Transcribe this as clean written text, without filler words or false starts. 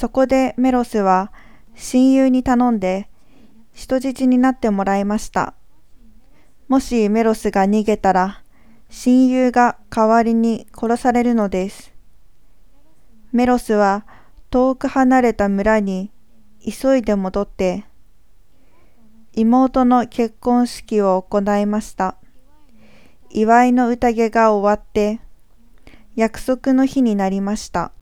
そこでメロスは親友に頼んで人質になってもらいました。もしメロスが逃げたら、親友が代わりに殺されるのです。メロスは遠く離れた村に急いで戻って、妹の結婚式を行いました。祝いの宴が終わって、約束の日になりました。